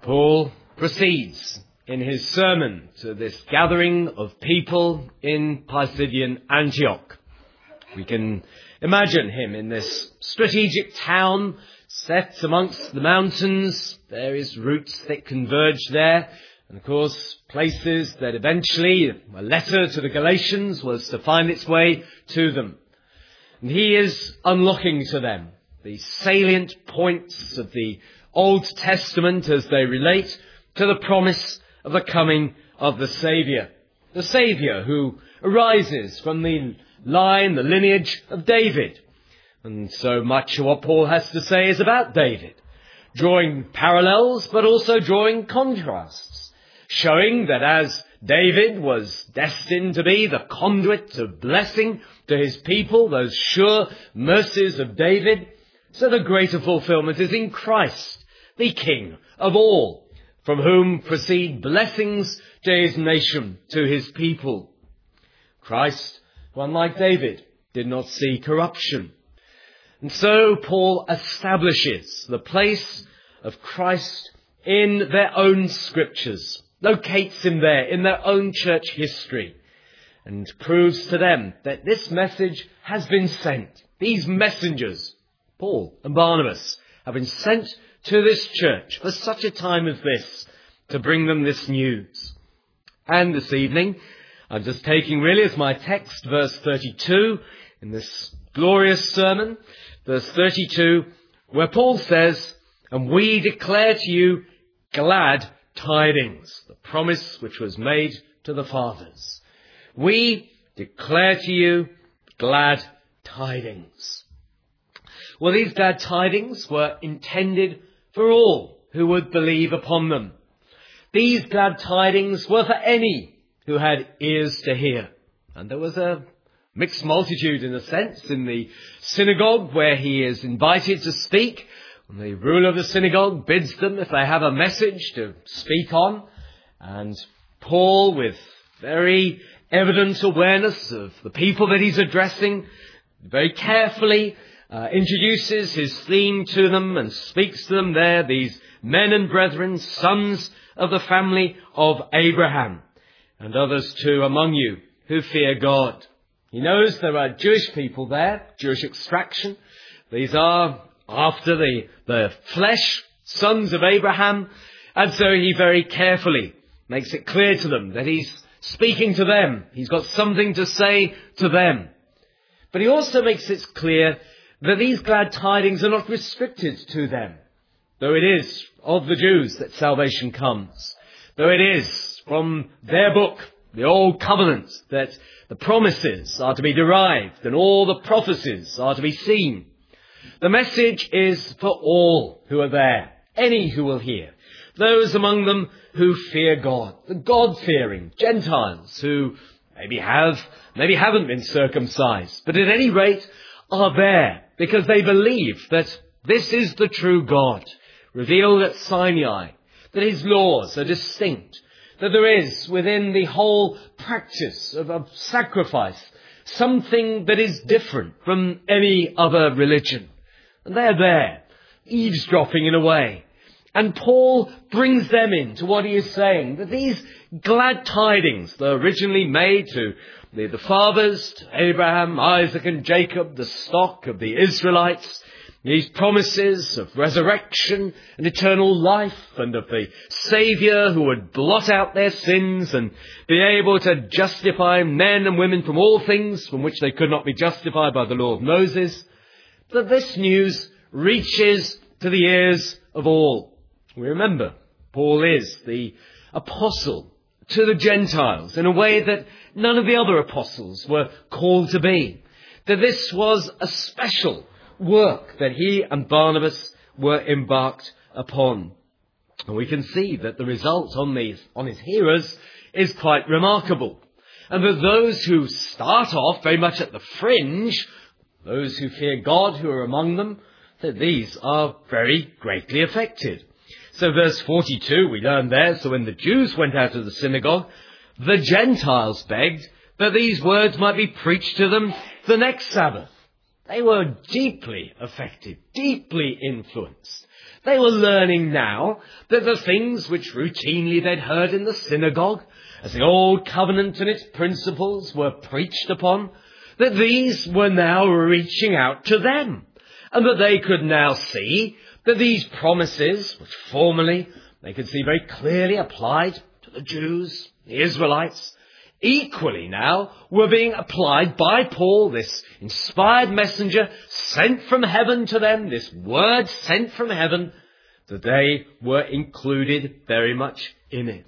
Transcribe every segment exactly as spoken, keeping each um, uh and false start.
Paul proceeds in his sermon to this gathering of people in Pisidian Antioch. We can imagine him in this strategic town set amongst the mountains, various routes that converge there, and of course places that eventually a letter to the Galatians was to find its way to them. And he is unlocking to them the salient points of the Old Testament as they relate to the promise of the coming of the Saviour. The Saviour who arises from the line, the lineage of David. And so much of what Paul has to say is about David, drawing parallels but also drawing contrasts, showing that as David was destined to be the conduit of blessing to his people, those sure mercies of David, so the greater fulfillment is in Christ, the King of all, from whom proceed blessings to his nation, to his people. Christ, who unlike David, did not see corruption. And so Paul establishes the place of Christ in their own scriptures, locates him there in their own church history, and proves to them that this message has been sent. These messengers, Paul and Barnabas, have been sent to this church for such a time as this, to bring them this news. And this evening, I'm just taking really as my text verse thirty-two in this glorious sermon, verse thirty-two, where Paul says, "And we declare to you glad tidings," the promise which was made to the fathers. We declare to you glad tidings. Well, these glad tidings were intended for all who would believe upon them. These glad tidings were for any who had ears to hear. And there was a mixed multitude, in a sense, in the synagogue where he is invited to speak. And the ruler of the synagogue bids them, if they have a message, to speak on. And Paul, with very evident awareness of the people that he's addressing, very carefully uh, introduces his theme to them and speaks to them there, these men and brethren, sons of the family of Abraham, and others too among you who fear God. He knows there are Jewish people there, Jewish extraction. These are after the, the flesh, sons of Abraham, and so he very carefully makes it clear to them that he's speaking to them. He's got something to say to them. But he also makes it clear that these glad tidings are not restricted to them, though it is of the Jews that salvation comes, though it is from their book, the Old Covenant, that the promises are to be derived and all the prophecies are to be seen. The message is for all who are there, any who will hear, those among them who fear God, the God-fearing Gentiles who maybe have, maybe haven't been circumcised, but at any rate are there because they believe that this is the true God, revealed at Sinai, that his laws are distinct, that there is within the whole practice of, of sacrifice something that is different from any other religion. And they're there, eavesdropping in a way. And Paul brings them into what he is saying, that these glad tidings that are originally made to the, the fathers, to Abraham, Isaac and Jacob, the stock of the Israelites, these promises of resurrection and eternal life and of the Saviour who would blot out their sins and be able to justify men and women from all things from which they could not be justified by the law of Moses, that this news reaches to the ears of all. We remember, Paul is the apostle to the Gentiles in a way that none of the other apostles were called to be. That this was a special work that he and Barnabas were embarked upon. And we can see that the result on these, on his hearers is quite remarkable. And that those who start off very much at the fringe, those who fear God who are among them, that these are very greatly affected. So verse forty-two, we learn there, so when the Jews went out of the synagogue, the Gentiles begged that these words might be preached to them the next Sabbath. They were deeply affected, deeply influenced They were learning now that the things which routinely they'd heard in the synagogue, as the Old Covenant and its principles were preached upon, that these were now reaching out to them, and that they could now see that these promises, which formerly they could see very clearly applied to the Jews, the Israelites, equally now were being applied by Paul, this inspired messenger sent from heaven to them, this word sent from heaven, that they were included very much in it.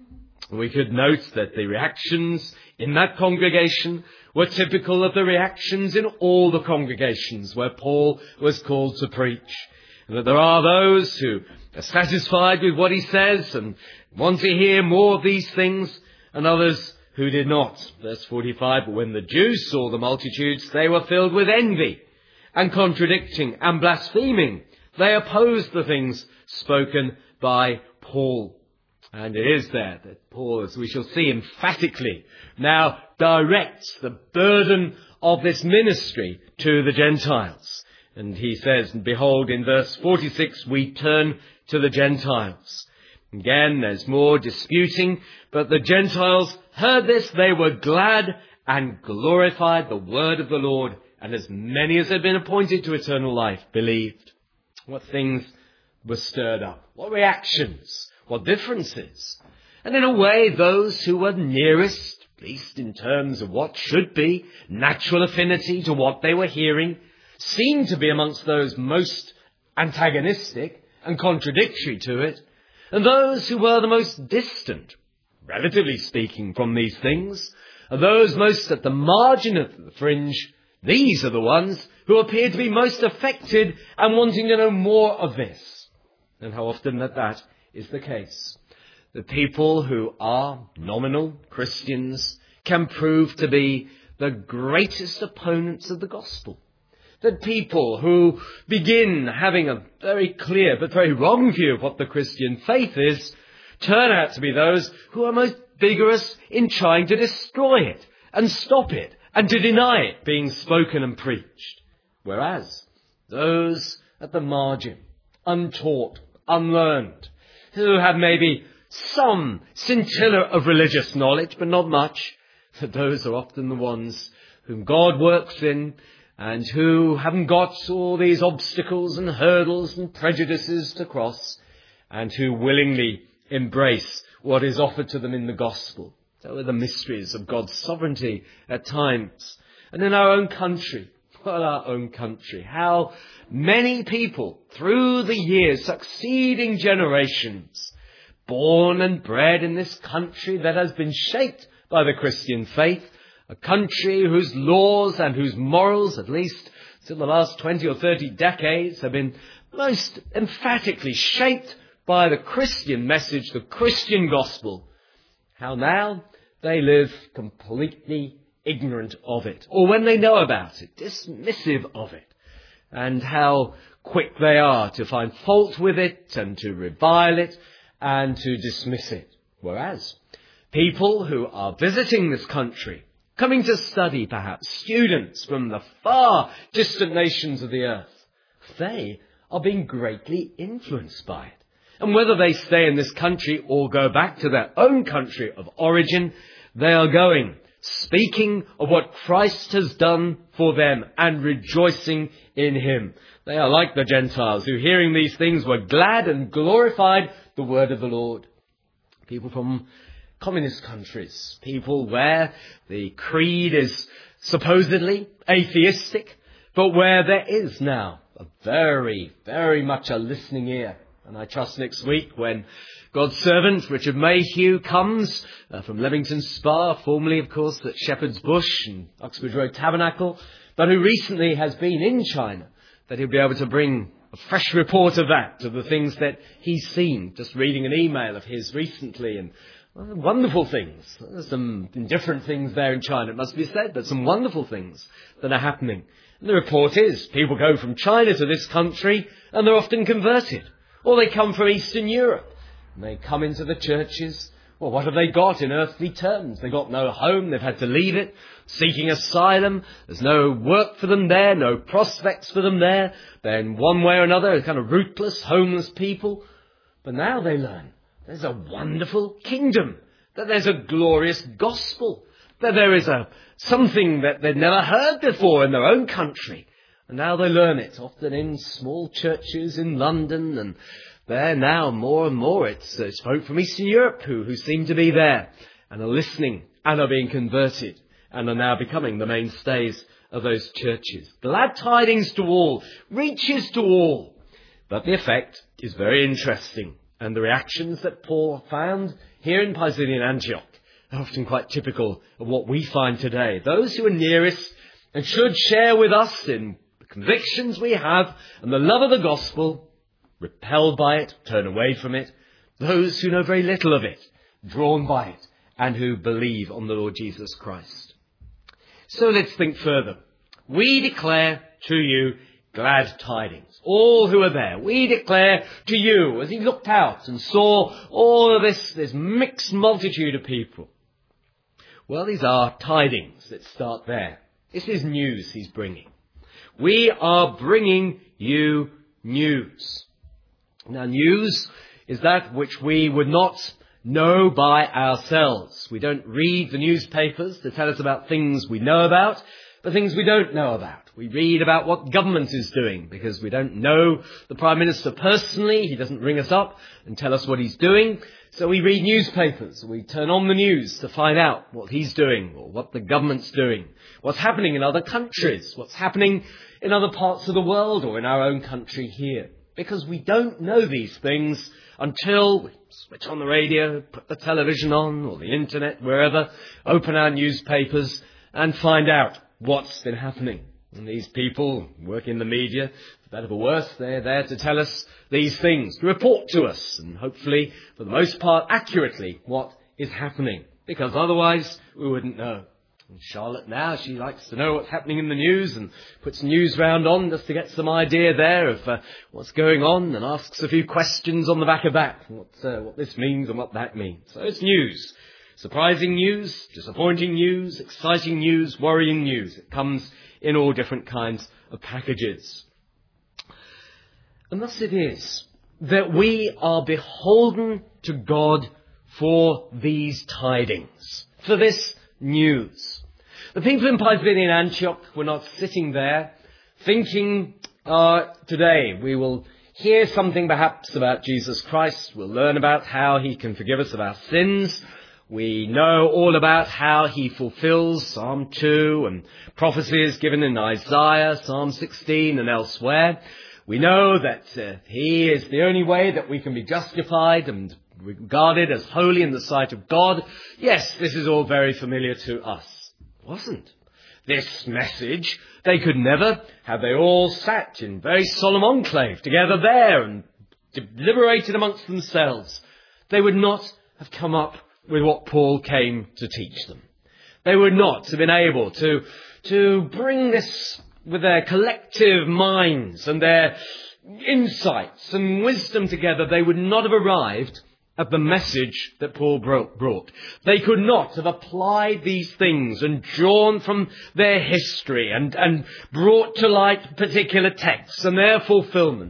We could note that the reactions in that congregation were typical of the reactions in all the congregations where Paul was called to preach. And that there are those who are satisfied with what he says and want to hear more of these things, and others who did not. Verse forty-five, but when the Jews saw the multitudes, they were filled with envy, and contradicting and blaspheming, they opposed the things spoken by Paul. And it is there that Paul, as we shall see emphatically, now directs the burden of this ministry to the Gentiles. And he says, behold, in verse forty-six, we turn to the Gentiles. Again, there's more disputing, but the Gentiles heard this, they were glad and glorified the word of the Lord, and as many as had been appointed to eternal life believed. What things were stirred up? What reactions? What differences? And in a way, those who were nearest, at least in terms of what should be natural affinity to what they were hearing, seemed to be amongst those most antagonistic and contradictory to it, and those who were the most distant, relatively speaking, from these things, are those most at the margin of the fringe. These are the ones who appear to be most affected and wanting to know more of this. And how often that that is the case. The people who are nominal Christians can prove to be the greatest opponents of the gospel. That people who begin having a very clear but very wrong view of what the Christian faith is turn out to be those who are most vigorous in trying to destroy it and stop it and to deny it being spoken and preached. Whereas those at the margin, untaught, unlearned, who have maybe some scintilla of religious knowledge but not much, that those are often the ones whom God works in, and who haven't got all these obstacles and hurdles and prejudices to cross, and who willingly embrace what is offered to them in the gospel. So are the mysteries of God's sovereignty at times. And in our own country, well, our own country, how many people through the years, succeeding generations, born and bred in this country that has been shaped by the Christian faith, a country whose laws and whose morals, at least till the last twenty or thirty decades, have been most emphatically shaped by the Christian message, the Christian gospel. How now they live completely ignorant of it, or when they know about it, dismissive of it, and how quick they are to find fault with it and to revile it and to dismiss it. Whereas people who are visiting this country, coming to study perhaps, students from the far distant nations of the earth, they are being greatly influenced by it. And whether they stay in this country or go back to their own country of origin, they are going, speaking of what Christ has done for them and rejoicing in him. They are like the Gentiles who, hearing these things, were glad and glorified the word of the Lord. People from communist countries, people where the creed is supposedly atheistic, but where there is now a very, very much a listening ear. And I trust next week when God's servant Richard Mayhew comes uh, from Leamington Spa, formerly of course at Shepherd's Bush and Oxford Road Tabernacle, but who recently has been in China, that he'll be able to bring a fresh report of that, of the things that he's seen. Just reading an email of his recently, and well, wonderful things. There's some indifferent things there in China, it must be said, but some wonderful things that are happening. And the report is, people go from China to this country and they're often converted. Or they come from Eastern Europe and they come into the churches Well, what have they got in earthly terms? They've got no home, they've had to leave it, seeking asylum. There's no work for them there, no prospects for them there. They're in one way or another kind of rootless, homeless people. But now they learn there's a wonderful kingdom, that there's a glorious gospel, that there is a something that they'd never heard before in their own country. And now they learn it, often in small churches in London, and there now more and more it's, it's folk from Eastern Europe who, who seem to be there and are listening and are being converted and are now becoming the mainstays of those churches. Glad tidings to all, reaches to all. But the effect is very interesting, and the reactions that Paul found here in Pisidian Antioch are often quite typical of what we find today. Those who are nearest and should share with us in the convictions we have and the love of the gospel, repelled by it, turn away from it. Those who know very little of it, drawn by it, and who believe on the Lord Jesus Christ. So let's think further. We declare to you glad tidings. All who are there, we declare to you, as he looked out and saw all of this, this mixed multitude of people. Well, these are tidings. Let's start there. This is news he's bringing. We are bringing you news. Now, news is that which we would not know by ourselves. We don't read the newspapers to tell us about things we know about, but things we don't know about. We read about what government is doing because we don't know the Prime Minister personally. He doesn't ring us up and tell us what he's doing. So we read newspapers. We turn on the news to find out what he's doing or what the government's doing, what's happening in other countries, what's happening in other parts of the world or in our own country here. Because we don't know these things until we switch on the radio, put the television on or the internet, wherever, open our newspapers and find out what's been happening. And these people work in the media, for better or worse, they're there to tell us these things, to report to us, and hopefully, for the most part, accurately what is happening. Because otherwise, we wouldn't know. And Charlotte now, she likes to know what's happening in the news and puts news round on just to get some idea there of uh, what's going on and asks a few questions on the back of that, what, uh, what this means and what that means. So it's news. Surprising news, disappointing news, exciting news, worrying news. It comes in all different kinds of packages. And thus it is that we are beholden to God for these tidings, for this news. The people in Pisidian Antioch were not sitting there thinking, uh, today we will hear something perhaps about Jesus Christ. We'll learn about how he can forgive us of our sins. We know all about how he fulfills Psalm two and prophecies given in Isaiah, Psalm sixteen and elsewhere. We know that uh, he is the only way that we can be justified and regarded as holy in the sight of God. Yes, this is all very familiar to us. It wasn't. This message, they could never, had they all sat in very solemn enclave together there and deliberated amongst themselves, they would not have come up with what Paul came to teach them. They would not have been able to, to bring this with their collective minds and their insights and wisdom together. They would not have arrived at the message that Paul brought. They could not have applied these things and drawn from their history and, and brought to light particular texts and their fulfillment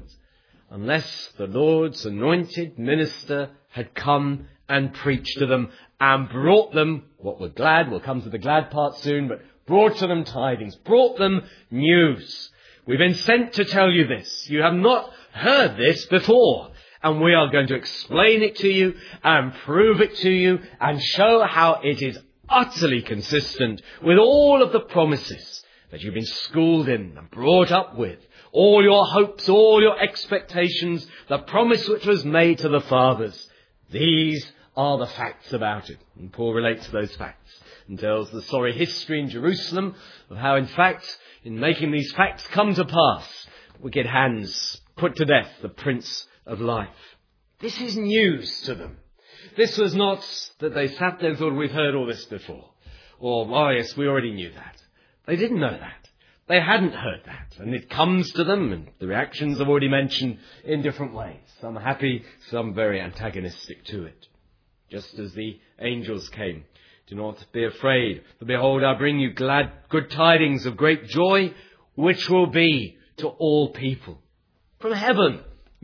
unless the Lord's anointed minister had come and preached to them and brought them, what we're glad, we'll come to the glad part soon, but brought to them tidings, brought them news. We've been sent to tell you this. You have not heard this before, and we are going to explain it to you and prove it to you and show how it is utterly consistent with all of the promises that you've been schooled in and brought up with. All your hopes, all your expectations, the promise which was made to the fathers. These are the facts about it. And Paul relates to those facts and tells the sorry history in Jerusalem of how, in fact, in making these facts come to pass, wicked hands put to death the Prince of Life. This is news to them. This was not that they sat there and thought, we've heard all this before. Or, oh yes, we already knew that. They didn't know that. They hadn't heard that. And it comes to them, and the reactions I've already mentioned, in different ways. Some happy, some very antagonistic to it. just as the angels came. Do not be afraid, for behold, I bring you glad, good tidings of great joy, which will be to all people. From heaven,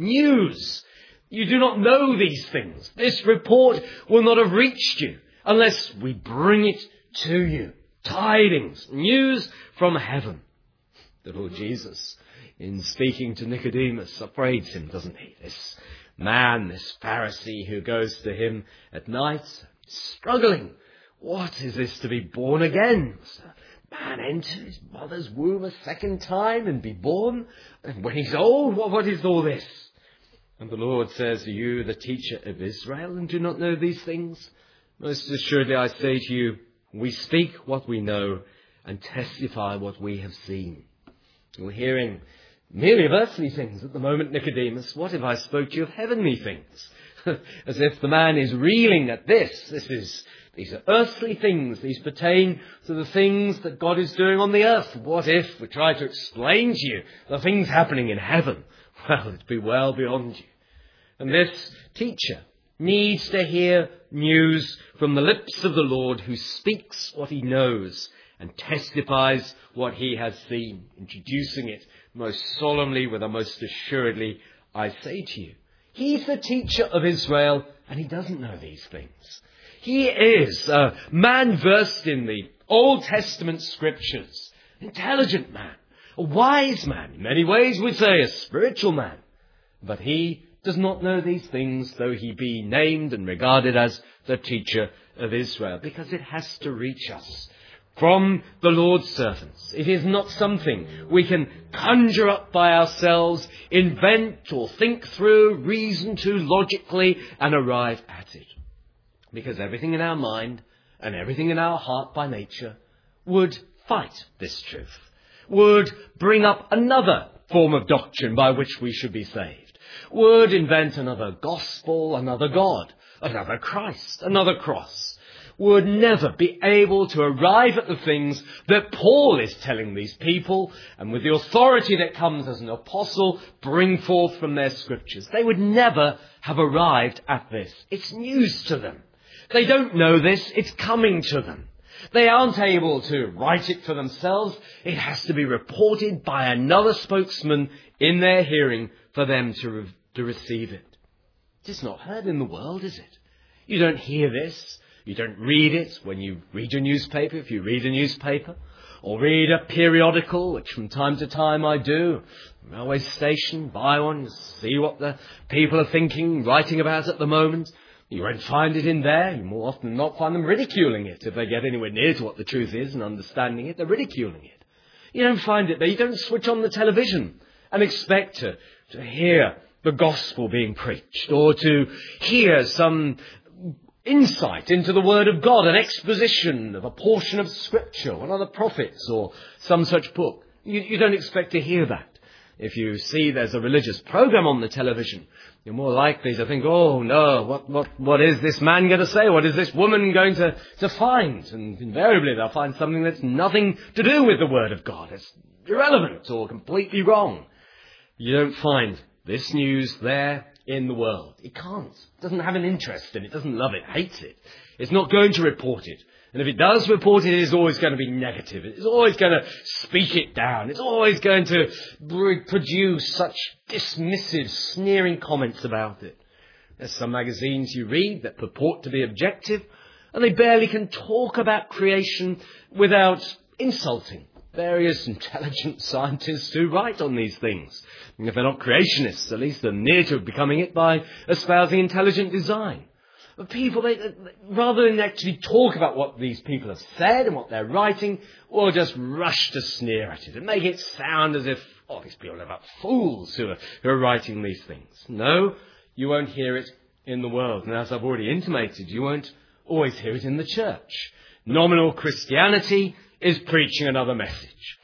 news. You do not know these things. This report will not have reached you unless we bring it to you. Tidings, news from heaven. The Lord Jesus, in speaking to Nicodemus, upbraids him, doesn't he? This man, this Pharisee who goes to him at night, struggling. What is this to be born again? Must a man enter his mother's womb a second time and be born? And when he's old, what, what is all this? And the Lord says, are you the teacher of Israel and do not know these things? Most assuredly I say to you, we speak what we know and testify what we have seen. You're hearing merely of earthly things at the moment, Nicodemus. What if I spoke to you of heavenly things? As if the man is reeling at this. This is, these are earthly things. These pertain to the things that God is doing on the earth. What if we try to explain to you the things happening in heaven? Well, it'd be well beyond you. And this teacher needs to hear news from the lips of the Lord, who speaks what he knows and testifies what he has seen, introducing it most solemnly with a most assuredly, I say to you. He's the teacher of Israel, and he doesn't know these things. He is a man versed in the Old Testament scriptures, an intelligent man, a wise man, in many ways we'd say a spiritual man. But he does not know these things, though he be named and regarded as the teacher of Israel, because it has to reach us from the Lord's servants. It is not something we can conjure up by ourselves, invent or think through, reason to logically and arrive at it. Because everything in our mind and everything in our heart by nature would fight this truth, would bring up another form of doctrine by which we should be saved, would invent another gospel, another God, another Christ, another cross, would never be able to arrive at the things that Paul is telling these people, and with the authority that comes as an apostle, bring forth from their scriptures. They would never have arrived at this. It's news to them. They don't know this. It's coming to them. They aren't able to write it for themselves. It has to be reported by another spokesman in their hearing for them to, re- to receive it. It's not heard in the world, is it? You don't hear this. You don't read it when you read your newspaper, if you read a newspaper, or read a periodical, which from time to time I do. Railway station, buy one, see what the people are thinking, writing about at the moment. You won't find it in there. You more often than not find them ridiculing it. If they get anywhere near to what the truth is and understanding it, they're ridiculing it. You don't find it there. You don't switch on the television and expect to, to hear the gospel being preached, or to hear some insight into the Word of God, an exposition of a portion of Scripture, one of the prophets, or some such book. You, you don't expect to hear that. If you see there's a religious program on the television, you're more likely to think, oh no, what, what, what is this man going to say? What is this woman going to, to find? And invariably they'll find something that's nothing to do with the Word of God. It's irrelevant or completely wrong. You don't find this news there in the world. It can't. It doesn't have an interest in it. It doesn't love it. Hates it. It's not going to report it. And if it does report it, it's always going to be negative. It's always going to speak it down. It's always going to produce such dismissive, sneering comments about it. There's some magazines you read that purport to be objective, and they barely can talk about creation without insulting various intelligent scientists who write on these things. And if they're not creationists, at least they're near to becoming it by espousing intelligent design. But people, they, rather than actually talk about what these people have said and what they're writing, will just rush to sneer at it and make it sound as if, oh, these people are about fools who are, who are writing these things. No, you won't hear it in the world. And as I've already intimated, you won't always hear it in the church. Nominal Christianity is preaching another message.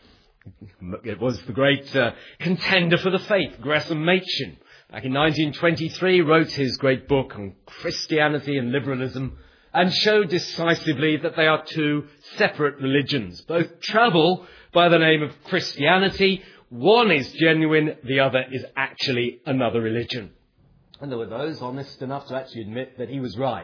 It was the great uh, contender for the faith, Gresham Machen, back in nineteen twenty-three, wrote his great book on Christianity and liberalism, and showed decisively that they are two separate religions. Both travel by the name of Christianity. One is genuine, the other is actually another religion. And there were those honest enough to actually admit that he was right.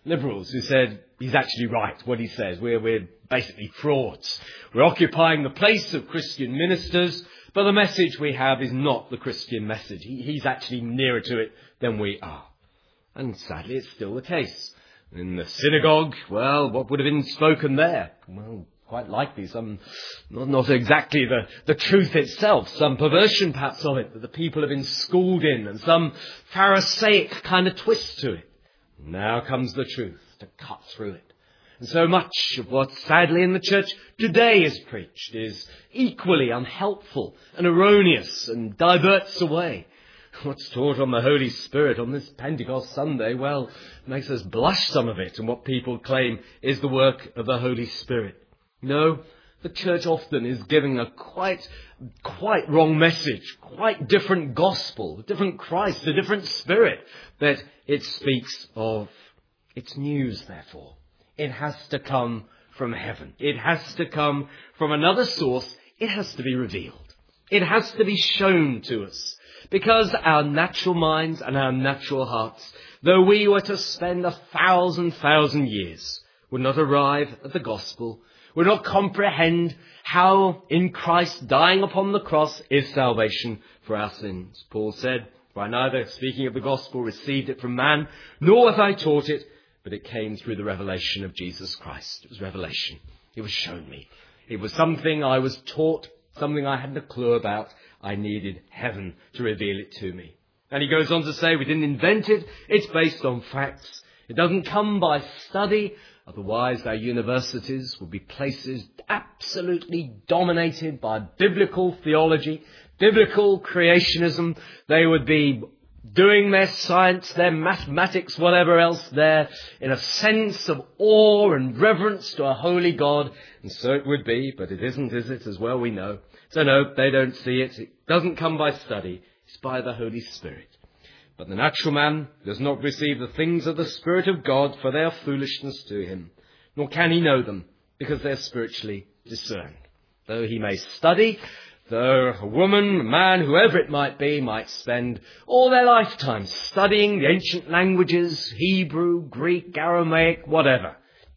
liberals who said he's actually right, what he says. We're, we're basically frauds. We're occupying the place of Christian ministers, but the message we have is not the Christian message. He, he's actually nearer to it than we are. And sadly, it's still the case. In the synagogue, well, what would have been spoken there? Well, quite likely some, not, not exactly the, the truth itself, some perversion perhaps of it that the people have been schooled in, and some Pharisaic kind of twist to it. Now comes the truth to cut through it. And so much of what sadly in the church today is preached is equally unhelpful and erroneous and diverts away. What's taught on the Holy Spirit on this Pentecost Sunday, well, makes us blush some of it and what people claim is the work of the Holy Spirit. No, the church often is giving a quite, quite wrong message, quite different gospel, a different Christ, a different Spirit that it speaks of. It's news, therefore. It has to come from heaven. It has to come from another source. It has to be revealed. It has to be shown to us. Because our natural minds and our natural hearts, though we were to spend a thousand, thousand years, would not arrive at the gospel, would not comprehend how in Christ dying upon the cross is salvation for our sins. Paul said, "For I neither, speaking of the gospel, received it from man, nor was I taught it, but it came through the revelation of Jesus Christ." It was revelation. It was shown me. It was something I was taught, something I hadn't a clue about. I needed heaven to reveal it to me. And he goes on to say, we didn't invent it. It's based on facts. It doesn't come by study. Otherwise, our universities would be places absolutely dominated by biblical theology, biblical creationism. They would be doing their science, their mathematics, whatever else there, in a sense of awe and reverence to a holy God. And so it would be, but it isn't, is it? As well we know. So no, they don't see it. It doesn't come by study. It's by the Holy Spirit. But the natural man does not receive the things of the Spirit of God, for they are foolishness to him. Nor can he know them, because they are spiritually discerned. Though he may study, though a woman, a man, whoever it might be, might spend all their lifetime studying the ancient languages, Hebrew, Greek, Aramaic, whatever,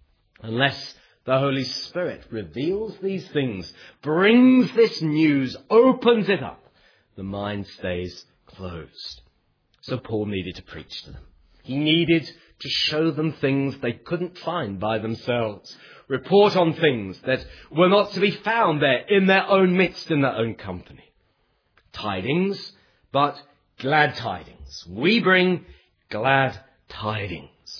unless the Holy Spirit reveals these things, brings this news, opens it up, the mind stays closed. So Paul needed to preach to them. He needed to show them things they couldn't find by themselves. Report on things that were not to be found there in their own midst, in their own company. Tidings, but glad tidings. We bring glad tidings.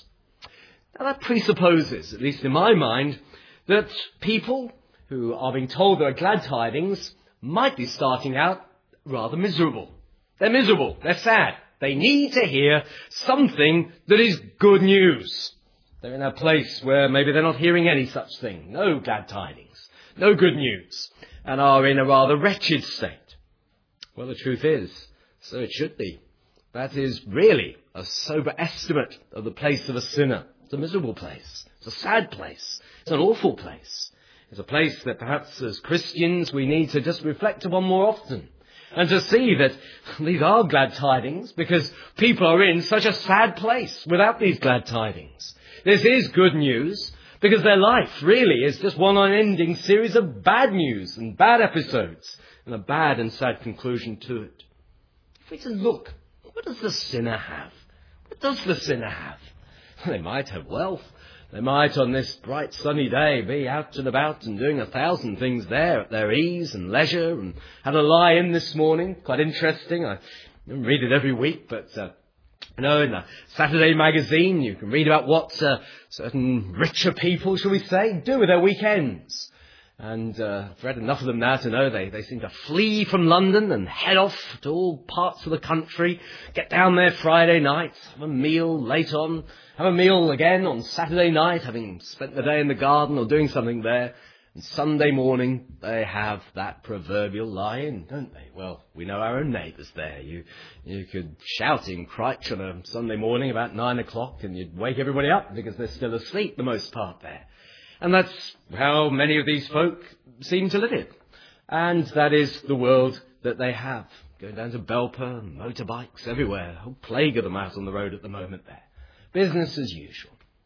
Now that presupposes, at least in my mind, that people who are being told there are glad tidings might be starting out rather miserable. They're miserable. They're sad. They need to hear something that is good news. They're in a place where maybe they're not hearing any such thing. No glad tidings. No good news. And are in a rather wretched state. Well, the truth is, so it should be. That is really a sober estimate of the place of a sinner. It's a miserable place. It's a sad place. It's an awful place. It's a place that perhaps as Christians we need to just reflect upon more often. And to see that these are glad tidings because people are in such a sad place without these glad tidings. This is good news because their life really is just one unending series of bad news and bad episodes and a bad and sad conclusion to it. If we just look, what does the sinner have? What does the sinner have? They might have wealth. They might, on this bright sunny day, be out and about and doing a thousand things there at their ease and leisure, and had a lie in this morning. Quite interesting. I don't read it every week, but uh, you know, in the Saturday magazine, you can read about what uh, certain richer people, shall we say, do with their weekends. And uh, I've read enough of them now to know they, they seem to flee from London and head off to all parts of the country, get down there Friday night, have a meal late on, have a meal again on Saturday night, having spent the day in the garden or doing something there. And Sunday morning, they have that proverbial lie-in, don't they? Well, we know our own neighbours there. You you could shout in Crich on a Sunday morning about nine o'clock and you'd wake everybody up because they're still asleep the most part there. And that's how many of these folk seem to live it. And that is the world that they have. Going down to Belper, motorbikes everywhere. A whole plague of them out on the road at the moment there. Business as usual.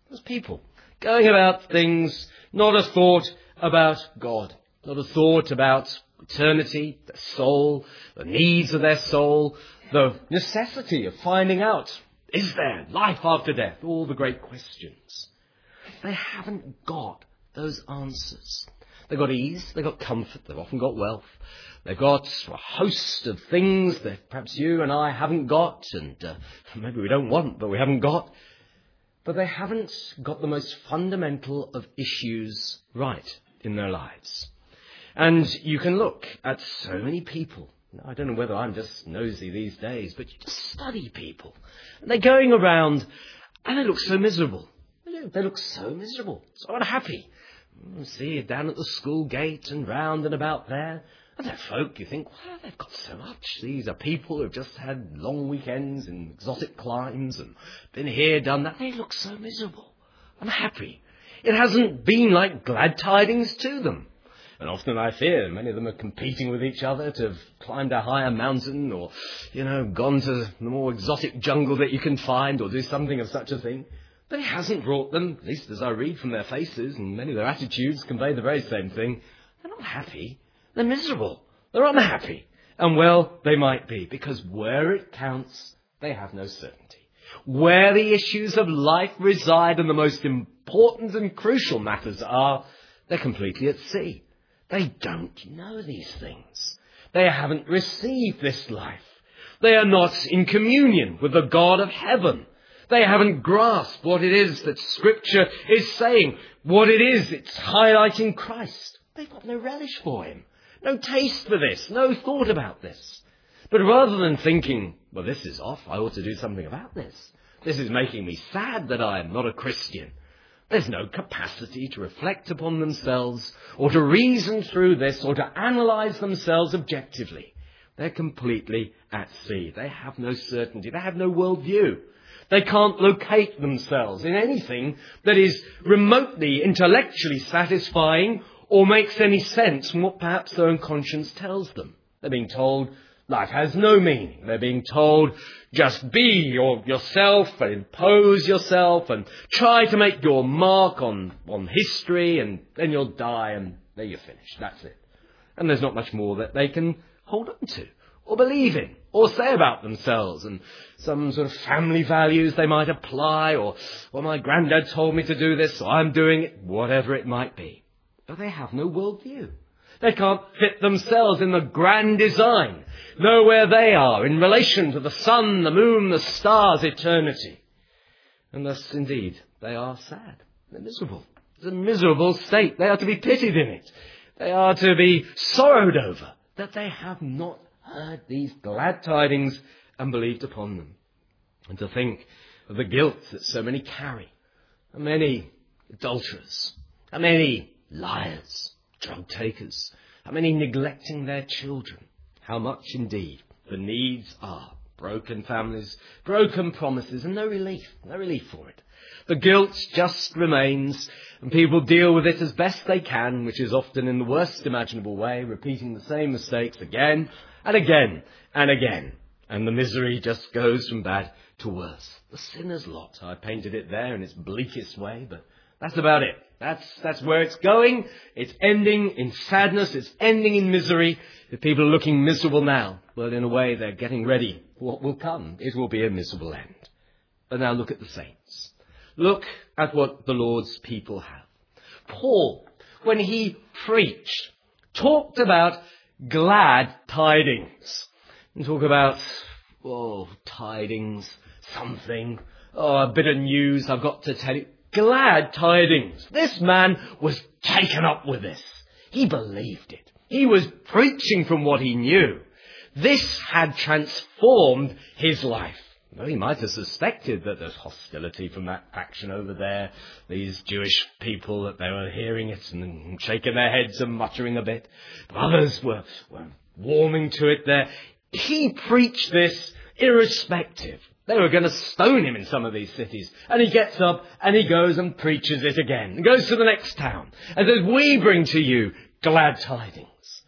As people, going about things, not a thought about God, not a thought about eternity, their soul, the needs of their soul, the necessity of finding out, is there life after death? All the great questions. They haven't got those answers. They've got ease, they've got comfort, they've often got wealth. They've got a host of things that perhaps you and I haven't got, and uh, maybe we don't want, but we haven't got. But they haven't got the most fundamental of issues right in their lives. And you can look at so many people. I don't know whether I'm just nosy these days, but you just study people. And they're going around and they look so miserable. They do. They look so miserable, so unhappy. You see it down at the school gate and round and about there. And they're folk, you think, wow, they've got so much. These are people who've just had long weekends in exotic climes and been here, done that. They look so miserable, unhappy. It hasn't been like glad tidings to them. And often I fear many of them are competing with each other to have climbed a higher mountain or, you know, gone to the more exotic jungle that you can find or do something of such a thing. But it hasn't brought them, at least as I read from their faces, and many of their attitudes convey the very same thing. They're not happy. They're miserable. They're unhappy. And well, they might be, because where it counts, they have no certainty. Where the issues of life reside and the most important and crucial matters are, they're completely at sea. They don't know these things. They haven't received this life. They are not in communion with the God of heaven. They haven't grasped what it is that Scripture is saying, what it is it's highlighting Christ. They've got no relish for him, no taste for this, no thought about this. But rather than thinking, well, this is off, I ought to do something about this. This is making me sad that I am not a Christian. There's no capacity to reflect upon themselves or to reason through this or to analyse themselves objectively. They're completely at sea. They have no certainty. They have no worldview. They can't locate themselves in anything that is remotely intellectually satisfying or makes any sense from what perhaps their own conscience tells them. They're being told life has no meaning. They're being told just be your, yourself and impose yourself and try to make your mark on, on history, and then you'll die and there you're finished. That's it. And there's not much more that they can hold on to or believe in or say about themselves, and some sort of family values they might apply, or, well, my granddad told me to do this, so I'm doing it, whatever it might be. But they have no worldview. They can't fit themselves in the grand design, know where they are in relation to the sun, the moon, the stars, eternity. And thus, indeed, they are sad. They're miserable. It's a miserable state. They are to be pitied in it. They are to be sorrowed over that they have not heard these glad tidings and believed upon them. And to think of the guilt that so many carry. How many adulterers, how many liars, drug takers, how many neglecting their children. How much indeed the needs are. Broken families, broken promises, and no relief, no relief for it. The guilt just remains, and people deal with it as best they can, which is often in the worst imaginable way, repeating the same mistakes again and again and again. And the misery just goes from bad to worse. The sinner's lot. I painted it there in its bleakest way, but that's about it. That's, that's where it's going. It's ending in sadness. It's ending in misery. If people are looking miserable now, well, in a way, they're getting ready for what will come. It will be a miserable end. But now look at the saints. Look at what the Lord's people have. Paul, when he preached, talked about glad tidings. And talk about, oh, tidings, something, oh, a bit of news I've got to tell you. Glad tidings. This man was taken up with this. He believed it. He was preaching from what he knew. This had transformed his life. Well, he might have suspected that there's hostility from that faction over there, these Jewish people, that they were hearing it and shaking their heads and muttering a bit. But others were, were warming to it there. He preached this irrespective. They were going to stone him in some of these cities. And he gets up and he goes and preaches it again. And goes to the next town and says, we bring to you glad tidings.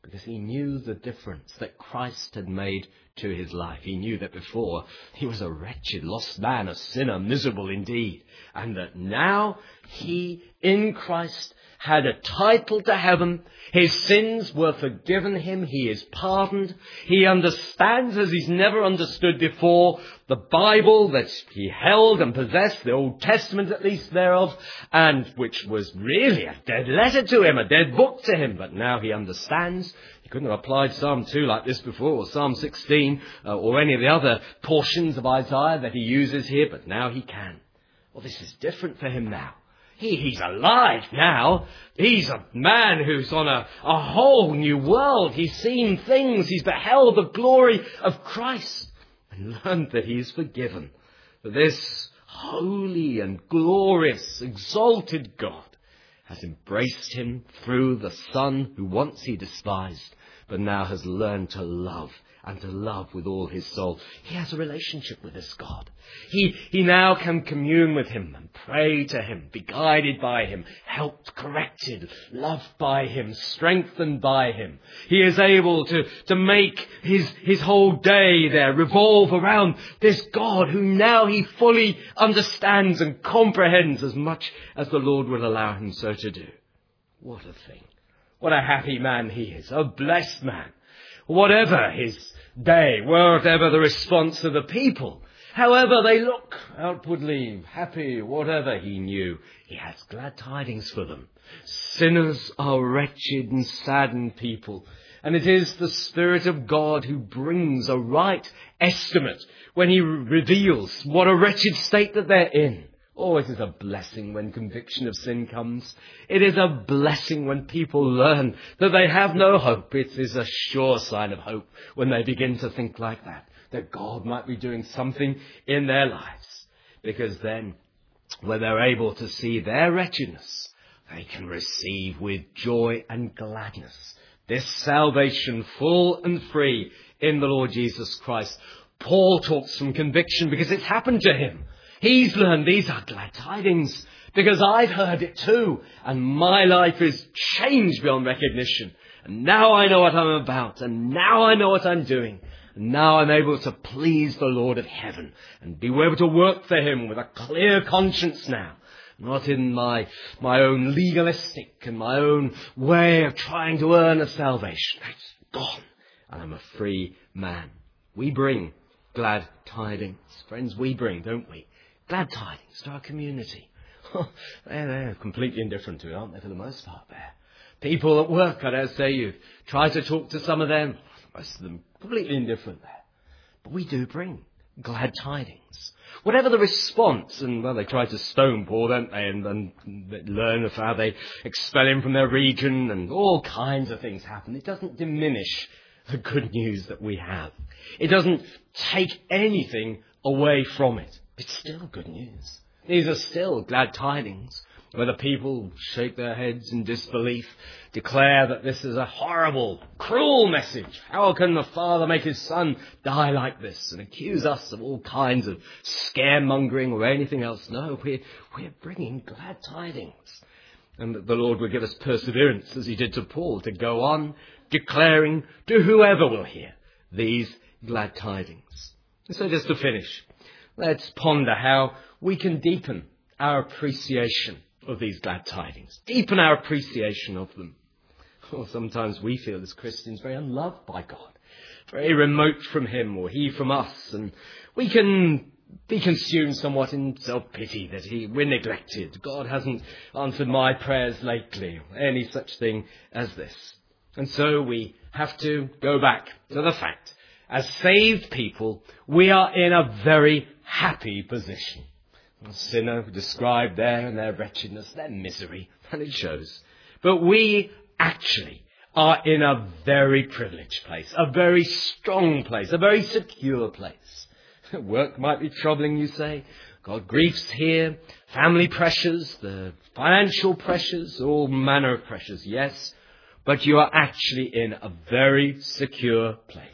because he knew the difference that Christ had made to his life. He knew that before he was a wretched, lost man, a sinner, miserable indeed, and that now he, in Christ, had a title to heaven. His sins were forgiven him. He is pardoned. He understands as he's never understood before the Bible that he held and possessed, the Old Testament at least thereof, and which was really a dead letter to him, a dead book to him. But now he understands. He couldn't have applied Psalm two like this before, or Psalm sixteen, uh, or any of the other portions of Isaiah that he uses here, but now he can. Well, this is different for him now. He, he's alive now. He's a man who's on a, a whole new world. He's seen things. He's beheld the glory of Christ and learned that he is forgiven. That this holy and glorious, exalted God has embraced him through the Son who once he despised, but now has learned to love and to love with all his soul. He has a relationship with this God. He, he now can commune with him and pray to him, be guided by him, helped, corrected, loved by him, strengthened by him. He is able to, to make his, his whole day there revolve around this God who now he fully understands and comprehends as much as the Lord will allow him so to do. What a thing. What a happy man he is, a blessed man. Whatever his day, whatever the response of the people, however they look outwardly, happy, whatever he knew, he has glad tidings for them. Sinners are wretched and saddened people, and it is the Spirit of God who brings a right estimate when he reveals what a wretched state that they're in. Oh, it is a blessing when conviction of sin comes. It is a blessing when people learn that they have no hope. It is a sure sign of hope when they begin to think like that, that God might be doing something in their lives. Because then, when they're able to see their wretchedness, they can receive with joy and gladness this salvation full and free in the Lord Jesus Christ. Paul talks from conviction because it's happened to him. He's learned these are glad tidings because I've heard it too, and my life is changed beyond recognition. And now I know what I'm about, and now I know what I'm doing. And now I'm able to please the Lord of heaven and be able to work for him with a clear conscience now, not in my, my own legalistic and my own way of trying to earn a salvation. That's gone, and I'm a free man. We bring glad tidings. Friends, we bring, don't we? Glad tidings to our community. they're, they're completely indifferent to it, aren't they, for the most part there? People at work, I dare say you've tried to talk to some of them. Most of them completely indifferent there. But we do bring glad tidings. Whatever the response, and well, they try to stone Paul, don't they, and, and learn of how they expel him from their region, and all kinds of things happen. It doesn't diminish the good news that we have. It doesn't take anything away from it. It's still good news. These are still glad tidings. Whether people shake their heads in disbelief, declare that this is a horrible, cruel message. How can the Father make his Son die like this? And accuse us of all kinds of scaremongering or anything else. No, we're, we're bringing glad tidings. And that the Lord will give us perseverance, as he did to Paul, to go on declaring to whoever will hear these glad tidings. And so just to finish, let's ponder how we can deepen our appreciation of these glad tidings. Deepen our appreciation of them. Well, sometimes we feel as Christians very unloved by God, very remote from him or he from us, and we can be consumed somewhat in self-pity that he, we're neglected. God hasn't answered my prayers lately, or any such thing as this. And so we have to go back to the fact, as saved people, we are in a very happy position. The sinner described there in their wretchedness, their misery, and it shows. But we actually are in a very privileged place, a very strong place, a very secure place. Work might be troubling, you say. God griefs here, family pressures, the financial pressures, all manner of pressures, yes. But you are actually in a very secure place.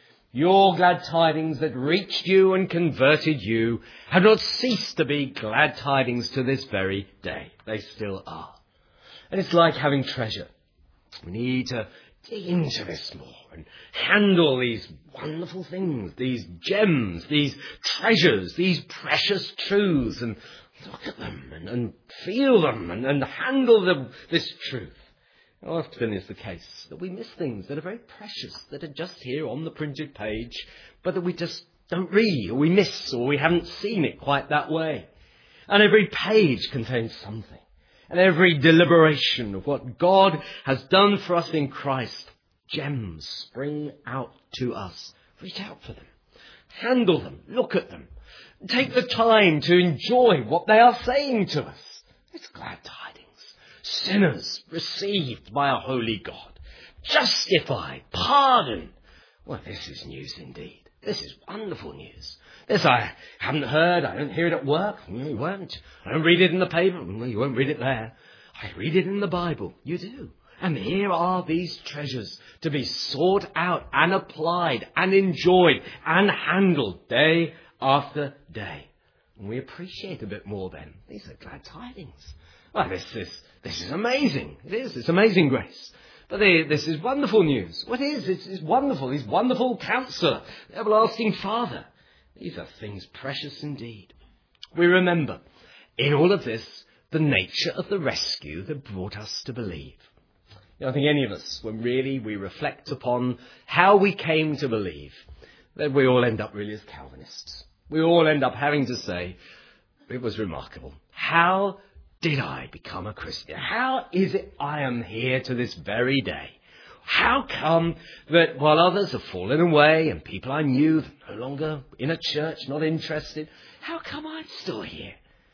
Your glad tidings that reached you and converted you have not ceased to be glad tidings to this very day. They still are. And it's like having treasure. We need to dig into this more and handle these wonderful things, these gems, these treasures, these precious truths, and look at them and, and feel them and, and handle them, this truth. How often is the case that we miss things that are very precious, that are just here on the printed page, but that we just don't read, or we miss, or we haven't seen it quite that way. And every page contains something. And every deliberation of what God has done for us in Christ, gems spring out to us. Reach out for them. Handle them. Look at them. Take the time to enjoy what they are saying to us. It's glad tidings. Sinners received by a holy God. Justified. Pardoned. Well, this is news indeed. This is wonderful news. This I haven't heard. I don't hear it at work. No, you won't. I don't read it in the paper. No, you won't read it there. I read it in the Bible. You do. And here are these treasures to be sought out and applied and enjoyed and handled day after day. And we appreciate a bit more then. These are glad tidings. Well, this is, this is amazing. It is. It's amazing grace. But they, this is wonderful news. What is? It's, it's wonderful. He's wonderful Counselor, everlasting Father. These are things precious indeed. We remember in all of this the nature of the rescue that brought us to believe. You know, I think any of us, when really we reflect upon how we came to believe, that we all end up really as Calvinists. We all end up having to say, it was remarkable. How did I become a Christian? How is it I am here to this very day? How come that while others have fallen away and people I knew no longer in a church, not interested, how come I'm still here?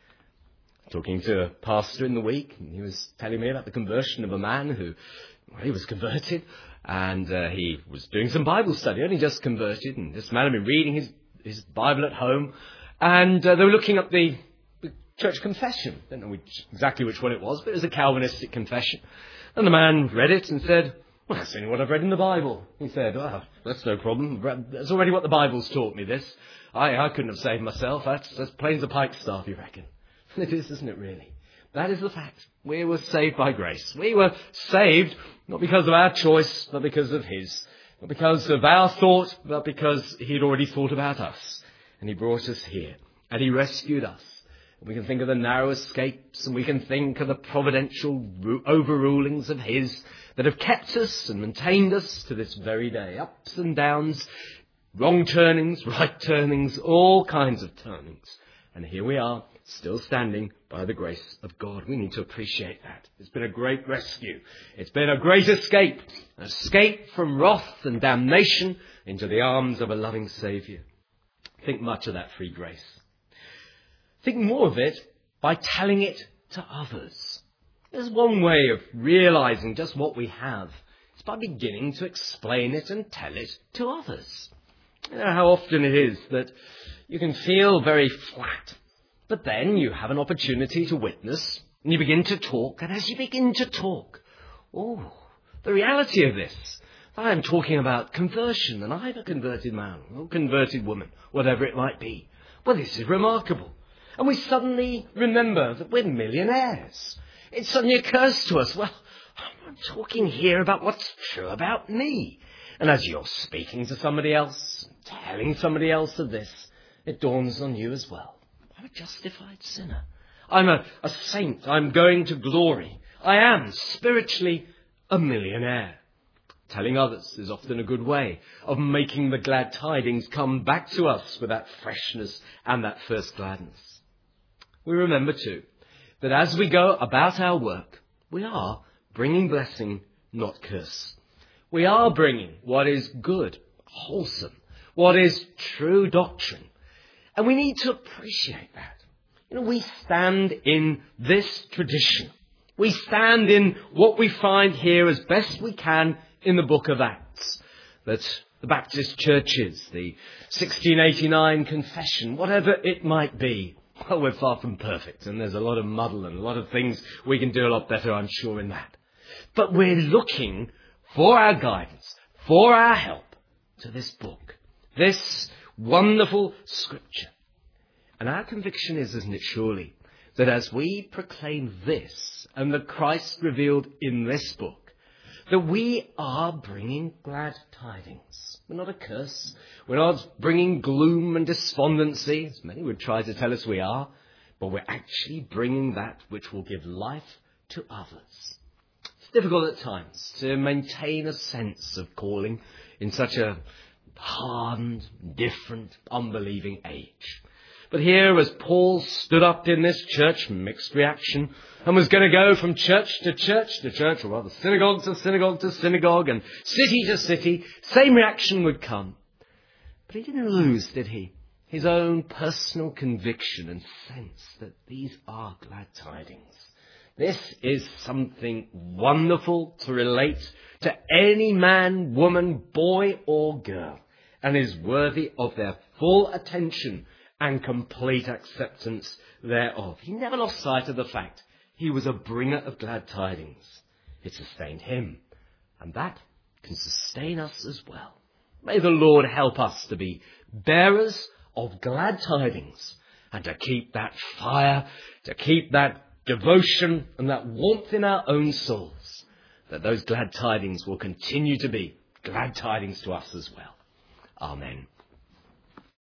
Talking to a pastor in the week, and he was telling me about the conversion of a man who, well, he was converted, and uh, he was doing some Bible study, only just converted, and this man had been reading his, his Bible at home, and uh, they were looking up the, the church confession. I don't know which, exactly which one it was, but it was a Calvinistic confession. And the man read it and said, well, that's only what I've read in the Bible. He said, oh, that's no problem. That's already what the Bible's taught me, this. I, I couldn't have saved myself. That's, that's plain as a pikestaff, you reckon. It is, isn't it, really? That is the fact. We were saved by grace. We were saved not because of our choice, but because of His. Not because of our thought, but because He'd already thought about us. And He brought us here. And He rescued us. We can think of the narrow escapes, and we can think of the providential overrulings of His that have kept us and maintained us to this very day. Ups and downs, wrong turnings, right turnings, all kinds of turnings. And here we are, still standing by the grace of God. We need to appreciate that. It's been a great rescue. It's been a great escape. An escape from wrath and damnation into the arms of a loving Saviour. Think much of that free grace. Think more of it by telling it to others. There's one way of realizing just what we have. It's by beginning to explain it and tell it to others. You know how often it is that you can feel very flat, but then you have an opportunity to witness, and you begin to talk, and as you begin to talk, oh, the reality of this, I am talking about conversion, and I'm a converted man, or converted woman, whatever it might be. Well, this is remarkable. And we suddenly remember that we're millionaires. It suddenly occurs to us, well, I'm talking here about what's true about me. And as you're speaking to somebody else, telling somebody else of this, it dawns on you as well. I'm a justified sinner. I'm a, a saint. I'm going to glory. I am spiritually a millionaire. Telling others is often a good way of making the glad tidings come back to us with that freshness and that first gladness. We remember too that as we go about our work, we are bringing blessing, not curse. We are bringing what is good, wholesome, what is true doctrine. And we need to appreciate that. You know, we stand in this tradition. We stand in what we find here as best we can in the book of Acts. That the Baptist churches, the sixteen eighty-nine confession, whatever it might be. Well, we're far from perfect, and there's a lot of muddle and a lot of things we can do a lot better, I'm sure, in that. But we're looking for our guidance, for our help to this book, this wonderful scripture. And our conviction is, isn't it surely, that as we proclaim this and the Christ revealed in this book, that we are bringing glad tidings. We're not a curse. We're not bringing gloom and despondency, as many would try to tell us we are, but we're actually bringing that which will give life to others. It's difficult at times to maintain a sense of calling in such a hardened, different, unbelieving age. But here, as Paul stood up in this church, mixed reaction, and was going to go from church to church to church, or rather synagogue to synagogue to synagogue, and city to city, same reaction would come. But he didn't lose, did he? His own personal conviction and sense that these are glad tidings. This is something wonderful to relate to any man, woman, boy or girl, and is worthy of their full attention and complete acceptance thereof. He never lost sight of the fact he was a bringer of glad tidings. It sustained him, and that can sustain us as well. May the Lord help us to be bearers of glad tidings and to keep that fire, to keep that devotion and that warmth in our own souls, that those glad tidings will continue to be glad tidings to us as well. Amen.